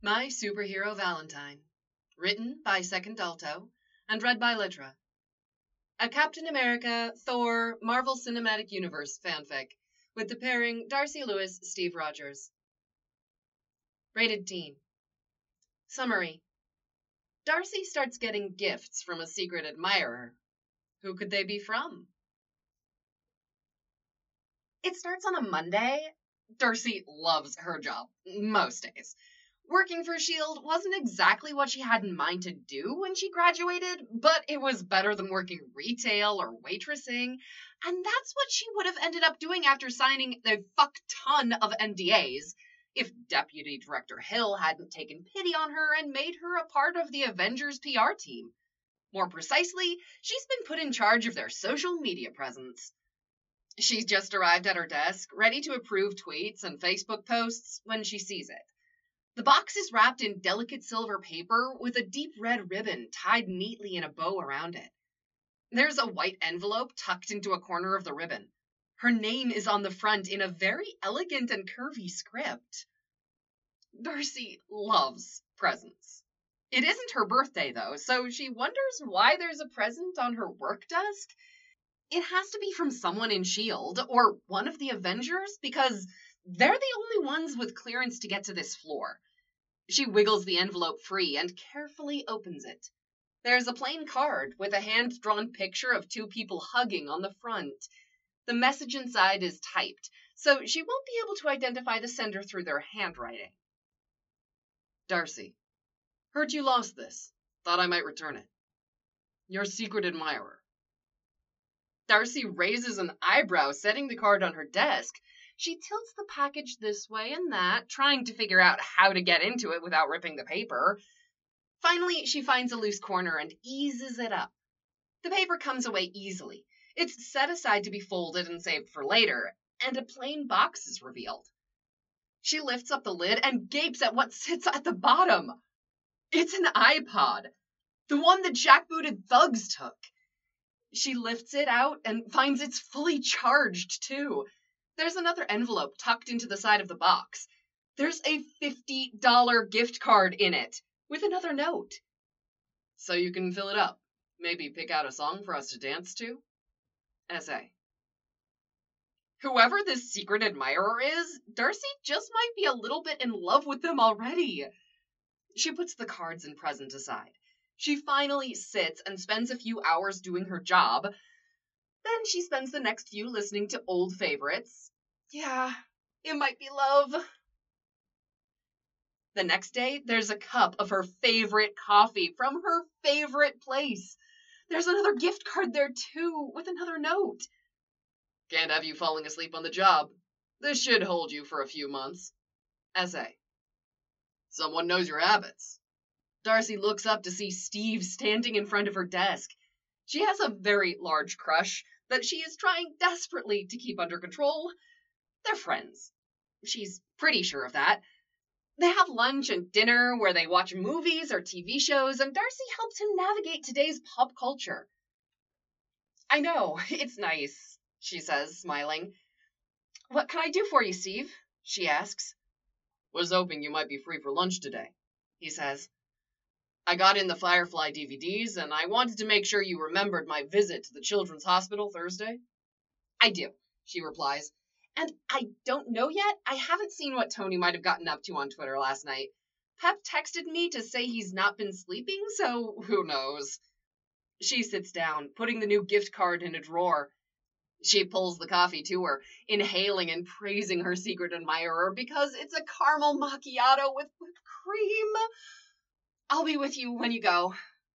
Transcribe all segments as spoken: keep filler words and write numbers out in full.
My Superhero Valentine, written by Second Alto and read by Litra. A Captain America, Thor, Marvel Cinematic Universe fanfic with the pairing Darcy Lewis, Steve Rogers. Rated Teen. Summary. Darcy starts getting gifts from a secret admirer. Who could they be from? It starts on a Monday. Darcy loves her job, most days. Working for S H I E L D wasn't exactly what she had in mind to do when she graduated, but it was better than working retail or waitressing, and that's what she would have ended up doing after signing a fuck ton of N D As, if Deputy Director Hill hadn't taken pity on her and made her a part of the Avengers P R team. More precisely, she's been put in charge of their social media presence. She's just arrived at her desk, ready to approve tweets and Facebook posts when she sees it. The box is wrapped in delicate silver paper with a deep red ribbon tied neatly in a bow around it. There's a white envelope tucked into a corner of the ribbon. Her name is on the front in a very elegant and curvy script. Darcy loves presents. It isn't her birthday, though, so she wonders why there's a present on her work desk. It has to be from someone in S H I E L D or one of the Avengers, because they're the only ones with clearance to get to this floor. She wiggles the envelope free and carefully opens it. There's a plain card with a hand-drawn picture of two people hugging on the front. The message inside is typed, so she won't be able to identify the sender through their handwriting. Darcy, heard you lost this. Thought I might return it. Your secret admirer. Darcy raises an eyebrow, setting the card on her desk. She tilts the package this way and that, trying to figure out how to get into it without ripping the paper. Finally, she finds a loose corner and eases it up. The paper comes away easily. It's set aside to be folded and saved for later, and a plain box is revealed. She lifts up the lid and gapes at what sits at the bottom. It's an iPod, the one the jackbooted thugs took. She lifts it out and finds it's fully charged, too. There's another envelope tucked into the side of the box. There's a fifty dollars gift card in it, with another note. So you can fill it up. Maybe pick out a song for us to dance to? Essay. Whoever this secret admirer is, Darcy just might be a little bit in love with them already. She puts the cards and present aside. She finally sits and spends a few hours doing her job. Then she spends the next few listening to old favorites. Yeah, it might be love. The next day, there's a cup of her favorite coffee from her favorite place. There's another gift card there, too, with another note. Can't have you falling asleep on the job. This should hold you for a few months. Essay. Someone knows your habits. Darcy looks up to see Steve standing in front of her desk. She has a very large crush that she is trying desperately to keep under control. They're friends. She's pretty sure of that. They have lunch and dinner where they watch movies or T V shows, and Darcy helps him navigate today's pop culture. I know, it's nice, she says, smiling. What can I do for you, Steve? She asks. Was hoping you might be free for lunch today, he says. I got in the Firefly D V Ds, and I wanted to make sure you remembered my visit to the Children's Hospital Thursday. I do, she replies. And I don't know yet. I haven't seen what Tony might have gotten up to on Twitter last night. Pep texted me to say he's not been sleeping, so who knows. She sits down, putting the new gift card in a drawer. She pulls the coffee to her, inhaling and praising her secret admirer because it's a caramel macchiato with whipped cream. I'll be with you when you go.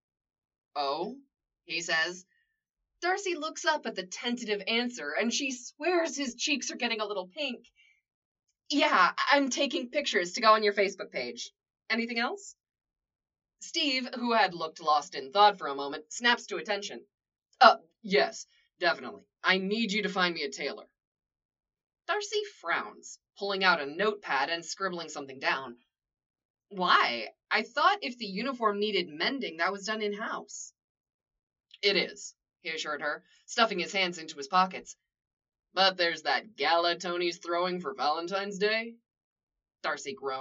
Oh, he says. Darcy looks up at the tentative answer, and she swears his cheeks are getting a little pink. Yeah, I'm taking pictures to go on your Facebook page. Anything else? Steve, who had looked lost in thought for a moment, snaps to attention. Uh, yes, definitely. I need you to find me a tailor. Darcy frowns, pulling out a notepad and scribbling something down. Why? I thought if the uniform needed mending, that was done in-house. It is, he assured her, stuffing his hands into his pockets. But there's that gala Tony's throwing for Valentine's Day. Darcy groaned.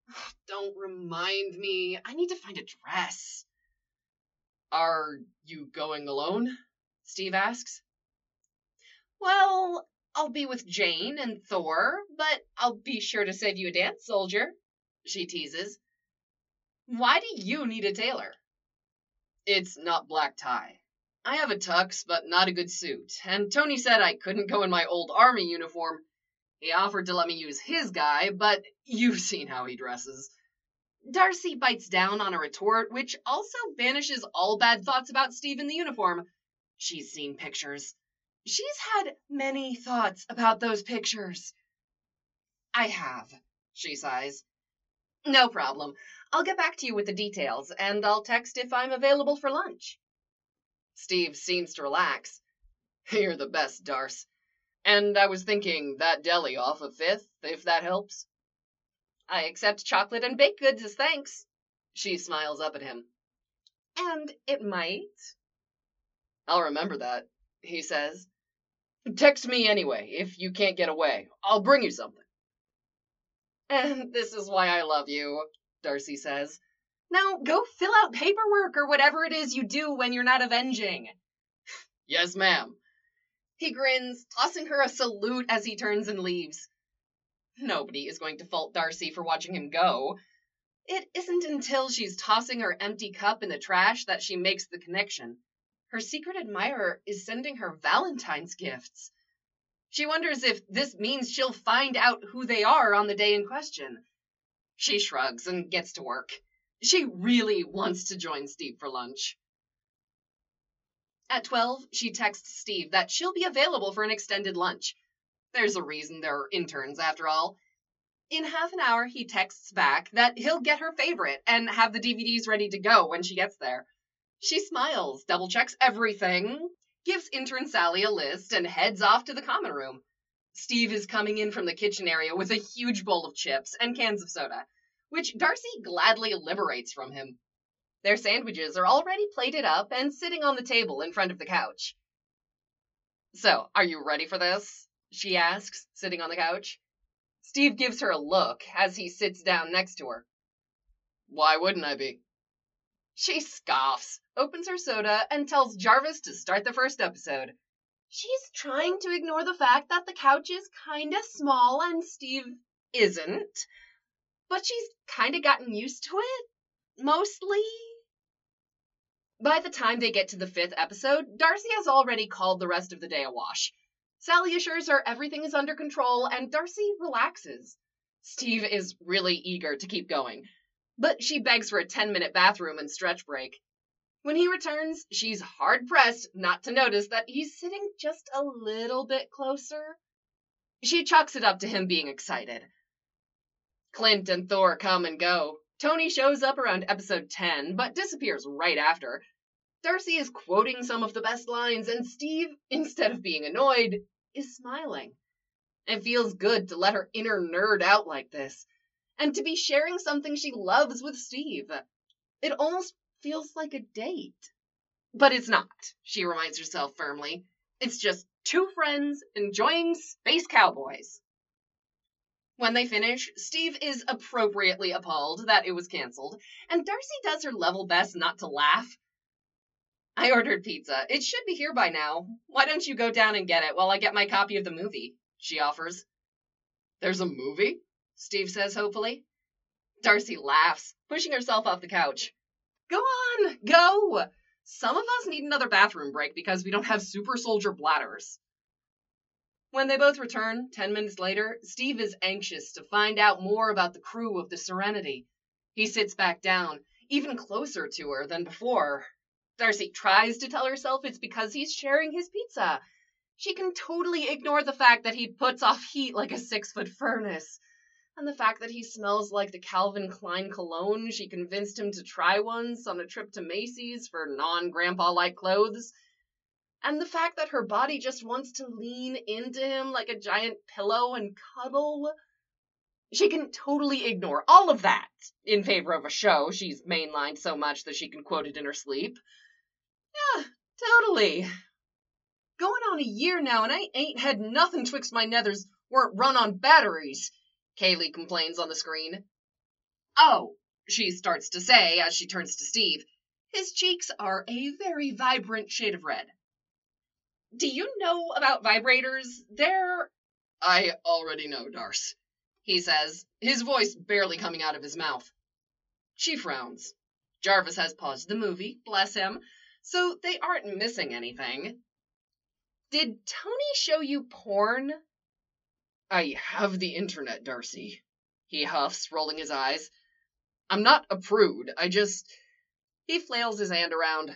Don't remind me. I need to find a dress. Are you going alone? Steve asks. Well, I'll be with Jane and Thor, but I'll be sure to save you a dance, soldier, she teases. Why do you need a tailor? It's not black tie. I have a tux, but not a good suit, and Tony said I couldn't go in my old army uniform. He offered to let me use his guy, but you've seen how he dresses. Darcy bites down on a retort, which also banishes all bad thoughts about Steve in the uniform. She's seen pictures. She's had many thoughts about those pictures. I have, she sighs. No problem. I'll get back to you with the details, and I'll text if I'm available for lunch. Steve seems to relax. You're the best, Darce. And I was thinking that deli off of Fifth, if that helps. I accept chocolate and baked goods as thanks. She smiles up at him. And it might. I'll remember that, he says. Text me anyway, if you can't get away. I'll bring you something. And this is why I love you, Darcy says. Now go fill out paperwork or whatever it is you do when you're not avenging. Yes, ma'am. He grins, tossing her a salute as he turns and leaves. Nobody is going to fault Darcy for watching him go. It isn't until she's tossing her empty cup in the trash that she makes the connection. Her secret admirer is sending her Valentine's gifts. She wonders if this means she'll find out who they are on the day in question. She shrugs and gets to work. She really wants to join Steve for lunch. At twelve, she texts Steve that she'll be available for an extended lunch. There's a reason there are interns, after all. In half an hour, he texts back that he'll get her favorite and have the D V Ds ready to go when she gets there. She smiles, double-checks everything, gives intern Sally a list, and heads off to the common room. Steve is coming in from the kitchen area with a huge bowl of chips and cans of soda, which Darcy gladly liberates from him. Their sandwiches are already plated up and sitting on the table in front of the couch. So, are you ready for this? She asks, sitting on the couch. Steve gives her a look as he sits down next to her. Why wouldn't I be? She scoffs, opens her soda, and tells Jarvis to start the first episode. She's trying to ignore the fact that the couch is kinda small and Steve isn't, but she's kinda gotten used to it, mostly. By the time they get to the fifth episode, Darcy has already called the rest of the day a wash. Sally assures her everything is under control, and Darcy relaxes. Steve is really eager to keep going, but she begs for a ten-minute bathroom and stretch break. When he returns, she's hard-pressed not to notice that he's sitting just a little bit closer. She chalks it up to him being excited. Clint and Thor come and go. Tony shows up around episode ten, but disappears right after. Darcy is quoting some of the best lines, and Steve, instead of being annoyed, is smiling. It feels good to let her inner nerd out like this, and to be sharing something she loves with Steve. It almost feels like a date. But it's not, she reminds herself firmly. It's just two friends enjoying Space Cowboys. When they finish, Steve is appropriately appalled that it was canceled, and Darcy does her level best not to laugh. I ordered pizza. It should be here by now. Why don't you go down and get it while I get my copy of the movie? She offers. There's a movie? Steve says hopefully. Darcy laughs, pushing herself off the couch. Go on, go! Some of us need another bathroom break because we don't have super soldier bladders. When they both return, ten minutes later, Steve is anxious to find out more about the crew of the Serenity. He sits back down, even closer to her than before. Darcy tries to tell herself it's because he's sharing his pizza. She can totally ignore the fact that he puts off heat like a six-foot furnace, and the fact that he smells like the Calvin Klein cologne she convinced him to try once on a trip to Macy's for non-grandpa-like clothes, and the fact that her body just wants to lean into him like a giant pillow and cuddle. She can totally ignore all of that in favor of a show she's mainlined so much that she can quote it in her sleep. Yeah, totally. Going on a year now, and I ain't had nothing twixt my nethers weren't run on batteries, Kaylee complains on the screen. Oh, she starts to say as she turns to Steve. His cheeks are a very vibrant shade of red. Do you know about vibrators? They're... I already know, Darce, he says, his voice barely coming out of his mouth. She frowns. Jarvis has paused the movie, bless him, so they aren't missing anything. Did Tony show you porn? I have the internet, Darcy, he huffs, rolling his eyes. I'm not a prude, I just... He flails his hand around.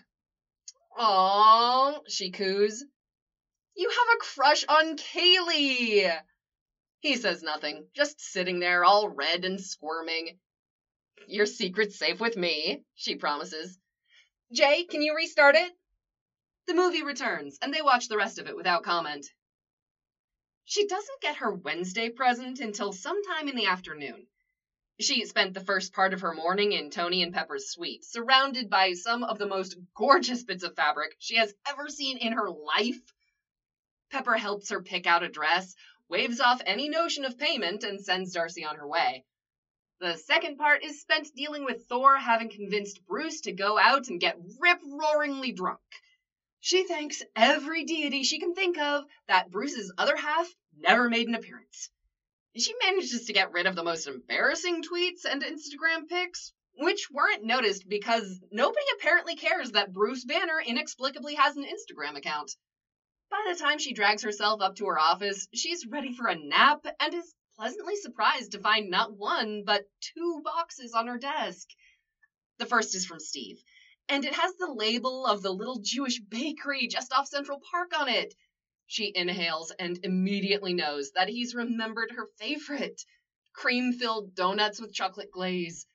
Aww, she coos. You have a crush on Kaylee! He says nothing, just sitting there all red and squirming. Your secret's safe with me, she promises. Jay, can you restart it? The movie returns, and they watch the rest of it without comment. She doesn't get her Wednesday present until sometime in the afternoon. She spent the first part of her morning in Tony and Pepper's suite, surrounded by some of the most gorgeous bits of fabric she has ever seen in her life. Pepper helps her pick out a dress, waves off any notion of payment, and sends Darcy on her way. The second part is spent dealing with Thor having convinced Bruce to go out and get rip-roaringly drunk. She thanks every deity she can think of that Bruce's other half never made an appearance. She manages to get rid of the most embarrassing tweets and Instagram pics, which weren't noticed because nobody apparently cares that Bruce Banner inexplicably has an Instagram account. By the time she drags herself up to her office, she's ready for a nap and is pleasantly surprised to find not one, but two boxes on her desk. The first is from Steve, and it has the label of the little Jewish bakery just off Central Park on it. She inhales and immediately knows that he's remembered her favorite, cream-filled donuts with chocolate glaze.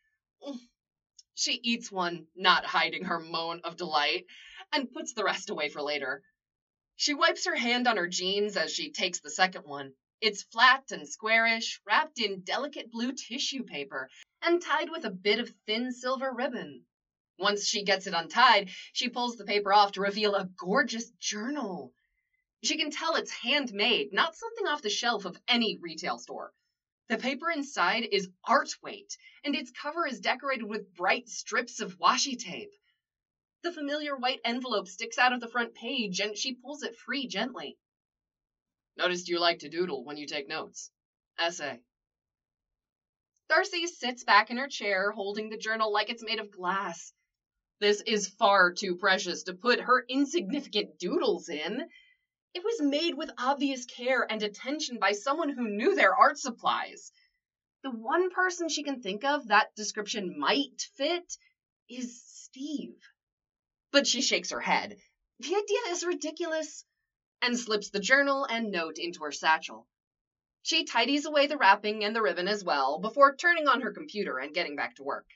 She eats one, not hiding her moan of delight, and puts the rest away for later. She wipes her hand on her jeans as she takes the second one. It's flat and squarish, wrapped in delicate blue tissue paper, and tied with a bit of thin silver ribbon. Once she gets it untied, she pulls the paper off to reveal a gorgeous journal. She can tell it's handmade, not something off the shelf of any retail store. The paper inside is art weight, and its cover is decorated with bright strips of washi tape. The familiar white envelope sticks out of the front page, and she pulls it free gently. Noticed you like to doodle when you take notes. Essay. Darcy sits back in her chair, holding the journal like it's made of glass. This is far too precious to put her insignificant doodles in. It was made with obvious care and attention by someone who knew their art supplies. The one person she can think of that description might fit is Steve. But she shakes her head. The idea is ridiculous, and slips the journal and note into her satchel. She tidies away the wrapping and the ribbon as well before turning on her computer and getting back to work.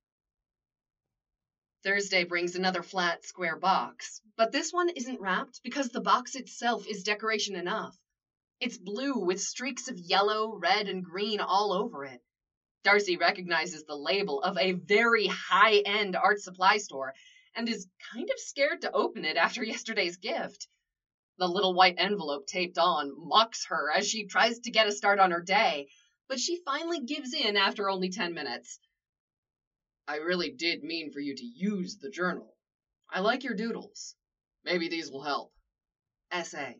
Thursday brings another flat, square box, but this one isn't wrapped because the box itself is decoration enough. It's blue with streaks of yellow, red, and green all over it. Darcy recognizes the label of a very high-end art supply store and is kind of scared to open it after yesterday's gift. The little white envelope taped on mocks her as she tries to get a start on her day, but she finally gives in after only ten minutes. I really did mean for you to use the journal. I like your doodles. Maybe these will help. Essay.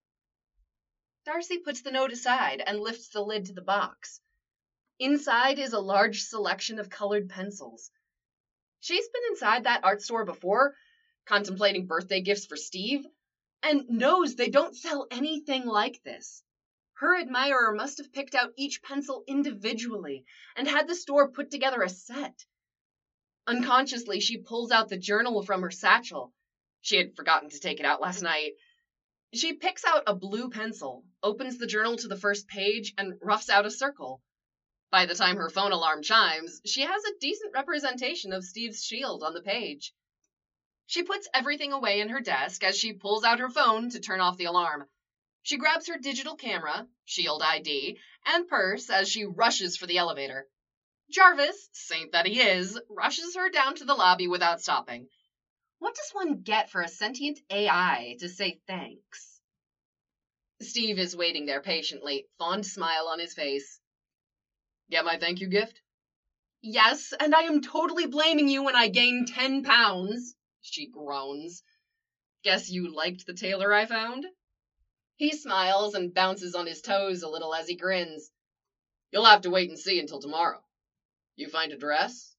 Darcy puts the note aside and lifts the lid to the box. Inside is a large selection of colored pencils. She's been inside that art store before, contemplating birthday gifts for Steve, and knows they don't sell anything like this. Her admirer must have picked out each pencil individually and had the store put together a set. Unconsciously, she pulls out the journal from her satchel. She had forgotten to take it out last night. She picks out a blue pencil, opens the journal to the first page, and roughs out a circle. By the time her phone alarm chimes, she has a decent representation of Steve's shield on the page. She puts everything away in her desk as she pulls out her phone to turn off the alarm. She grabs her digital camera, Shield I D, and purse as she rushes for the elevator. Jarvis, saint that he is, rushes her down to the lobby without stopping. What does one get for a sentient A I to say thanks? Steve is waiting there patiently, fond smile on his face. Get my thank you gift? Yes, and I am totally blaming you when I gain ten pounds, she groans. Guess you liked the tailor I found? He smiles and bounces on his toes a little as he grins. You'll have to wait and see until tomorrow. You find a dress?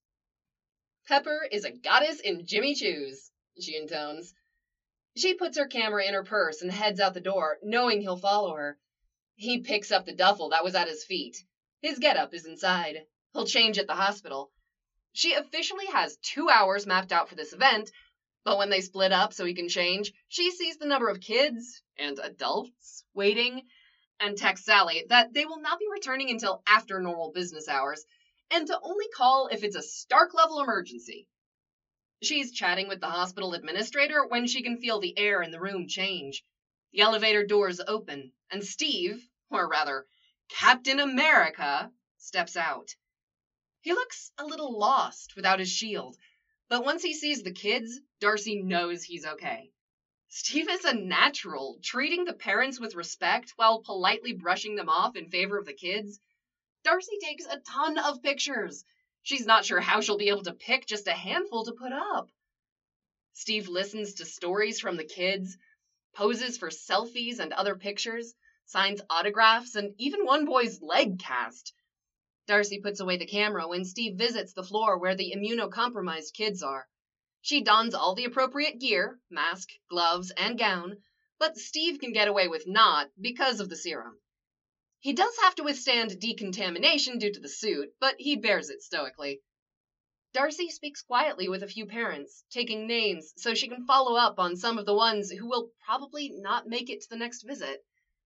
Pepper is a goddess in Jimmy Choos, she intones. She puts her camera in her purse and heads out the door, knowing he'll follow her. He picks up the duffel that was at his feet. His getup is inside. He'll change at the hospital. She officially has two hours mapped out for this event, but when they split up so he can change, she sees the number of kids and adults waiting and texts Sally that they will not be returning until after normal business hours, and to only call if it's a Stark-level emergency. She's chatting with the hospital administrator when she can feel the air in the room change. The elevator doors open, and Steve, or rather, Captain America, steps out. He looks a little lost without his shield, but once he sees the kids, Darcy knows he's okay. Steve is a natural, treating the parents with respect while politely brushing them off in favor of the kids. Darcy takes a ton of pictures. She's not sure how she'll be able to pick just a handful to put up. Steve listens to stories from the kids, poses for selfies and other pictures, signs autographs, and even one boy's leg cast. Darcy puts away the camera when Steve visits the floor where the immunocompromised kids are. She dons all the appropriate gear, mask, gloves, and gown, but Steve can get away with not because of the serum. He does have to withstand decontamination due to the suit, but he bears it stoically. Darcy speaks quietly with a few parents, taking names so she can follow up on some of the ones who will probably not make it to the next visit.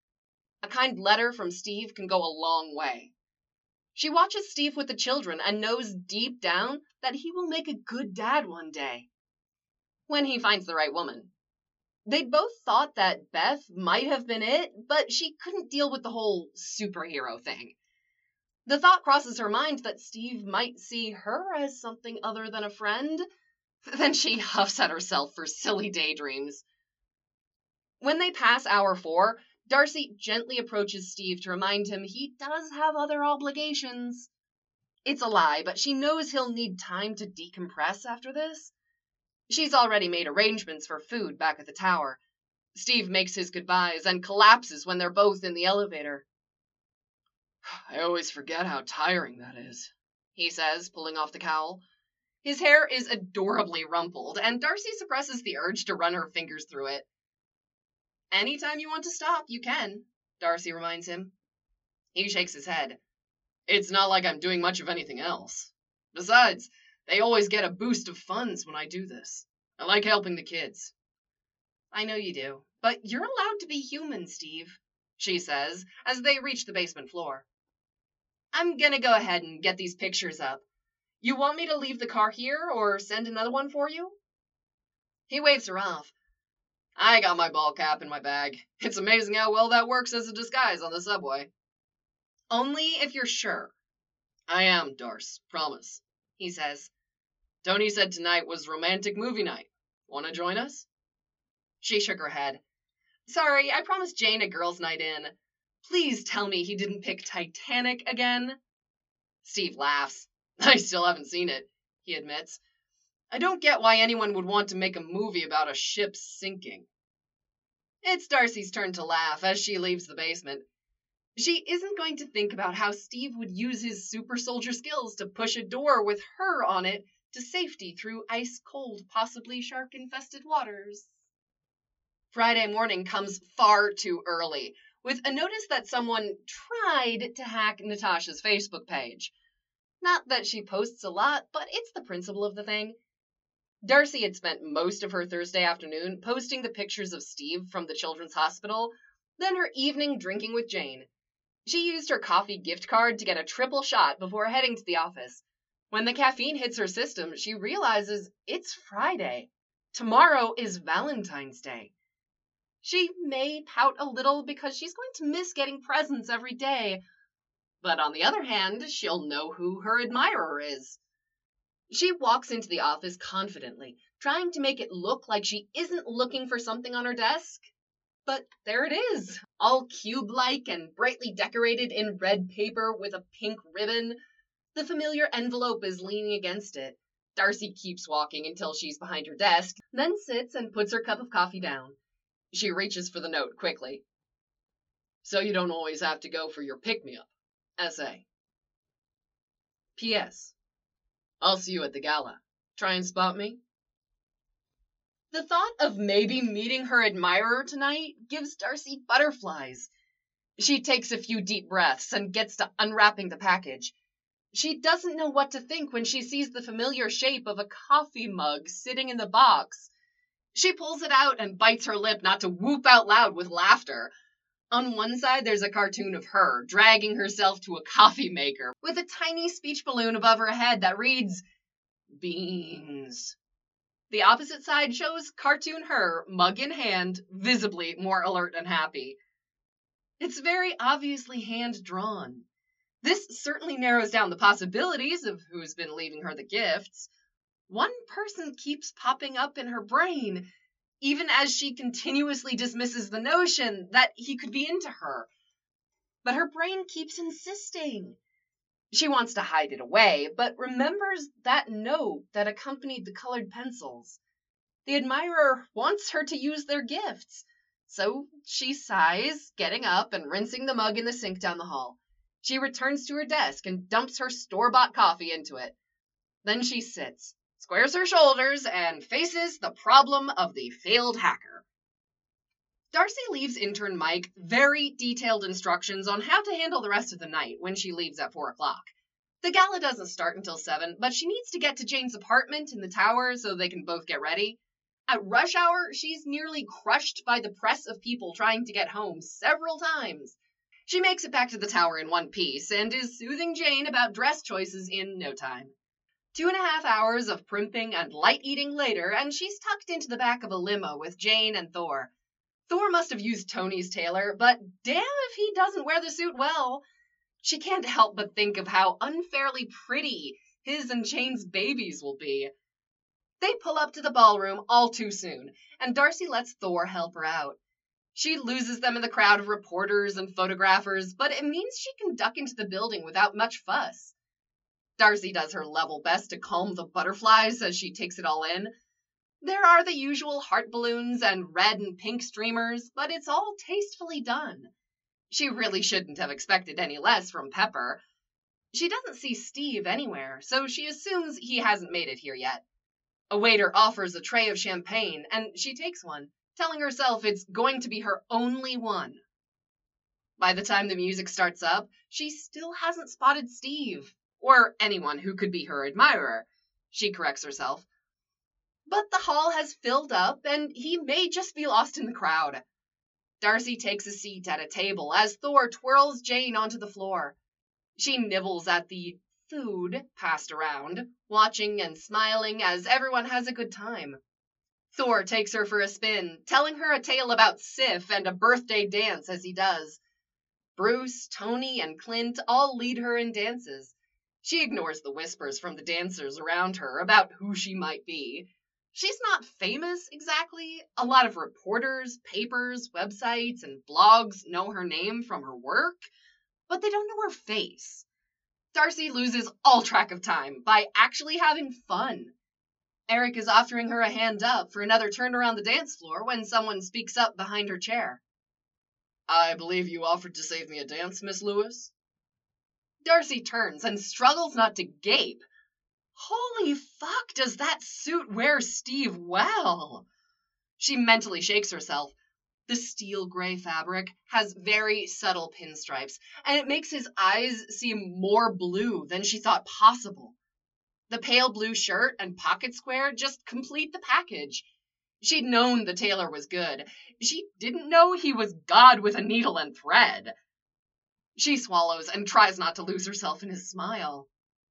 A kind letter from Steve can go a long way. She watches Steve with the children and knows deep down that he will make a good dad one day. When he finds the right woman. They'd both thought that Beth might have been it, but she couldn't deal with the whole superhero thing. The thought crosses her mind that Steve might see her as something other than a friend. Then she huffs at herself for silly daydreams. When they pass hour four, Darcy gently approaches Steve to remind him he does have other obligations. It's a lie, but she knows he'll need time to decompress after this. She's already made arrangements for food back at the tower. Steve makes his goodbyes and collapses when they're both in the elevator. I always forget how tiring that is, he says, pulling off the cowl. His hair is adorably rumpled, and Darcy suppresses the urge to run her fingers through it. Anytime you want to stop, you can, Darcy reminds him. He shakes his head. It's not like I'm doing much of anything else. Besides, they always get a boost of funds when I do this. I like helping the kids. I know you do, but you're allowed to be human, Steve, she says, as they reach the basement floor. I'm gonna go ahead and get these pictures up. You want me to leave the car here or send another one for you? He waves her off. I got my ball cap in my bag. It's amazing how well that works as a disguise on the subway. Only if you're sure. I am, Darce, promise, he says. Tony said tonight was romantic movie night. Want to join us? She shook her head. Sorry, I promised Jane a girls' night in. Please tell me he didn't pick Titanic again. Steve laughs. I still haven't seen it, he admits. I don't get why anyone would want to make a movie about a ship sinking. It's Darcy's turn to laugh as she leaves the basement. She isn't going to think about how Steve would use his super soldier skills to push a door with her on it to safety through ice-cold, possibly shark-infested waters. Friday morning comes far too early, with a notice that someone tried to hack Natasha's Facebook page. Not that she posts a lot, but it's the principle of the thing. Darcy had spent most of her Thursday afternoon posting the pictures of Steve from the children's hospital, then her evening drinking with Jane. She used her coffee gift card to get a triple shot before heading to the office. When the caffeine hits her system, she realizes it's Friday. Tomorrow is Valentine's Day. She may pout a little because she's going to miss getting presents every day, but on the other hand, she'll know who her admirer is. She walks into the office confidently, trying to make it look like she isn't looking for something on her desk. But there it is, all cube-like and brightly decorated in red paper with a pink ribbon. The familiar envelope is leaning against it. Darcy keeps walking until she's behind her desk, then sits and puts her cup of coffee down. She reaches for the note quickly. So you don't always have to go for your pick-me-up. S A P S I'll see you at the gala. Try and spot me. The thought of maybe meeting her admirer tonight gives Darcy butterflies. She takes a few deep breaths and gets to unwrapping the package. She doesn't know what to think when she sees the familiar shape of a coffee mug sitting in the box. She pulls it out and bites her lip not to whoop out loud with laughter. On one side, there's a cartoon of her dragging herself to a coffee maker with a tiny speech balloon above her head that reads, Beans. The opposite side shows cartoon her, mug in hand, visibly more alert and happy. It's very obviously hand-drawn. This certainly narrows down the possibilities of who's been leaving her the gifts. One person keeps popping up in her brain, even as she continuously dismisses the notion that he could be into her. But her brain keeps insisting. She wants to hide it away, but remembers that note that accompanied the colored pencils. The admirer wants her to use their gifts. So she sighs, getting up and rinsing the mug in the sink down the hall. She returns to her desk and dumps her store-bought coffee into it. Then she sits, squares her shoulders, and faces the problem of the failed hacker. Darcy leaves intern Mike very detailed instructions on how to handle the rest of the night when she leaves at four o'clock. The gala doesn't start until seven, but she needs to get to Jane's apartment in the tower so they can both get ready. At rush hour, she's nearly crushed by the press of people trying to get home several times. She makes it back to the tower in one piece and is soothing Jane about dress choices in no time. Two and a half hours of primping and light eating later, and she's tucked into the back of a limo with Jane and Thor. Thor must have used Tony's tailor, but damn if he doesn't wear the suit well. She can't help but think of how unfairly pretty his and Jane's babies will be. They pull up to the ballroom all too soon, and Darcy lets Thor help her out. She loses them in the crowd of reporters and photographers, but it means she can duck into the building without much fuss. Darcy does her level best to calm the butterflies as she takes it all in. There are the usual heart balloons and red and pink streamers, but it's all tastefully done. She really shouldn't have expected any less from Pepper. She doesn't see Steve anywhere, so she assumes he hasn't made it here yet. A waiter offers a tray of champagne, and she takes one, telling herself it's going to be her only one. By the time the music starts up, she still hasn't spotted Steve, or anyone who could be her admirer. She corrects herself. But the hall has filled up, and he may just be lost in the crowd. Darcy takes a seat at a table as Thor twirls Jane onto the floor. She nibbles at the food passed around, watching and smiling as everyone has a good time. Thor takes her for a spin, telling her a tale about Sif and a birthday dance as he does. Bruce, Tony, and Clint all lead her in dances. She ignores the whispers from the dancers around her about who she might be. She's not famous exactly. A lot of reporters, papers, websites, and blogs know her name from her work, but they don't know her face. Darcy loses all track of time by actually having fun. Eric is offering her a hand up for another turn around the dance floor when someone speaks up behind her chair. I believe you offered to save me a dance, Miss Lewis? Darcy turns and struggles not to gape. Holy fuck, does that suit wear Steve well? She mentally shakes herself. The steel gray fabric has very subtle pinstripes, and it makes his eyes seem more blue than she thought possible. The pale blue shirt and pocket square just complete the package. She'd known the tailor was good. She didn't know he was God with a needle and thread. She swallows and tries not to lose herself in his smile.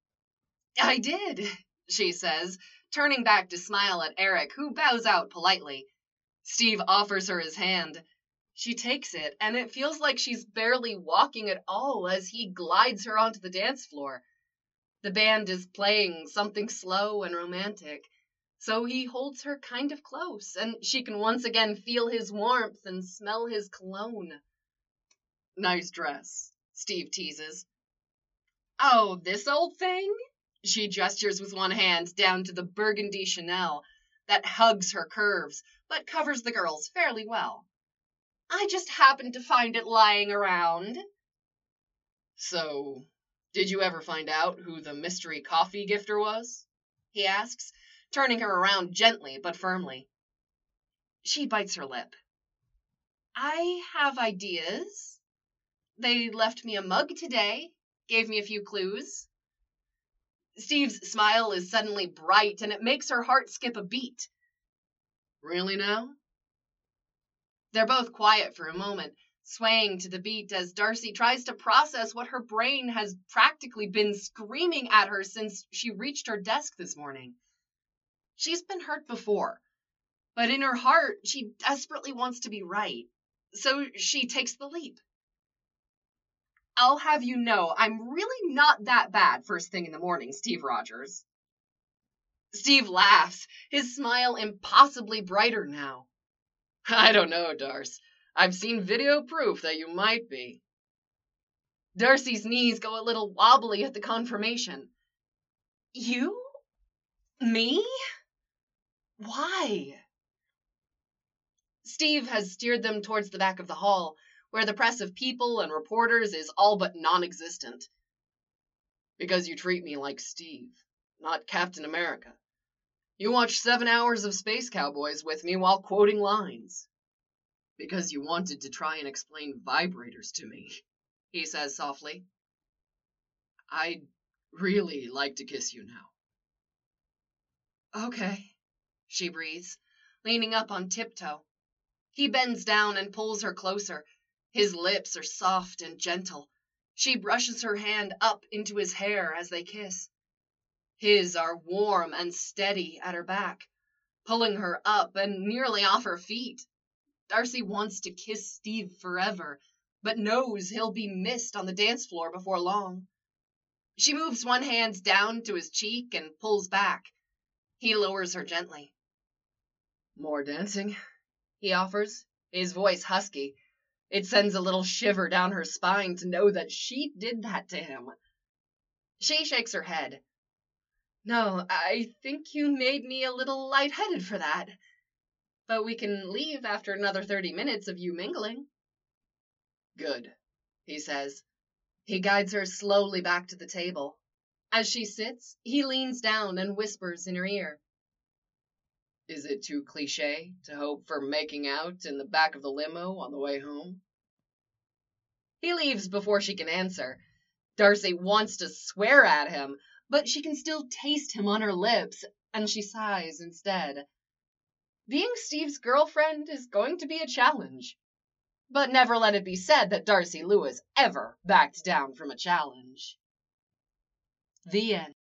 I did, she says, turning back to smile at Eric, who bows out politely. Steve offers her his hand. She takes it, and it feels like she's barely walking at all as he glides her onto the dance floor. The band is playing something slow and romantic, so he holds her kind of close, and she can once again feel his warmth and smell his cologne. Nice dress, Steve teases. Oh, this old thing? She gestures with one hand down to the burgundy Chanel that hugs her curves, but covers the girls fairly well. I just happened to find it lying around. So, did you ever find out who the mystery coffee gifter was? He asks, turning her around gently but firmly. She bites her lip. I have ideas. They left me a mug today, gave me a few clues. Steve's smile is suddenly bright, and it makes her heart skip a beat. Really now? They're both quiet for a moment, swaying to the beat as Darcy tries to process what her brain has practically been screaming at her since she reached her desk this morning. She's been hurt before, but in her heart, she desperately wants to be right, so she takes the leap. I'll have you know, I'm really not that bad first thing in the morning, Steve Rogers. Steve laughs, his smile impossibly brighter now. I don't know, Darce. I've seen video proof that you might be. Darcy's knees go a little wobbly at the confirmation. You? Me? Why? Steve has steered them towards the back of the hall, where the press of people and reporters is all but non-existent. Because you treat me like Steve, not Captain America. You watch seven hours of Space Cowboys with me while quoting lines. Because you wanted to try and explain vibrators to me, he says softly. I'd really like to kiss you now. Okay, she breathes, leaning up on tiptoe. He bends down and pulls her closer. His lips are soft and gentle. She brushes her hand up into his hair as they kiss. His are warm and steady at her back, pulling her up and nearly off her feet. Darcy wants to kiss Steve forever, but knows he'll be missed on the dance floor before long. She moves one hand down to his cheek and pulls back. He lowers her gently. More dancing, he offers, his voice husky. It sends a little shiver down her spine to know that she did that to him. She shakes her head. No, I think you made me a little lightheaded for that. But we can leave after another thirty minutes of you mingling. Good, he says. He guides her slowly back to the table. As she sits, he leans down and whispers in her ear. Is it too cliché to hope for making out in the back of the limo on the way home? He leaves before she can answer. Darcy wants to swear at him, but she can still taste him on her lips, and she sighs instead. Being Steve's girlfriend is going to be a challenge. But never let it be said that Darcy Lewis ever backed down from a challenge. The end.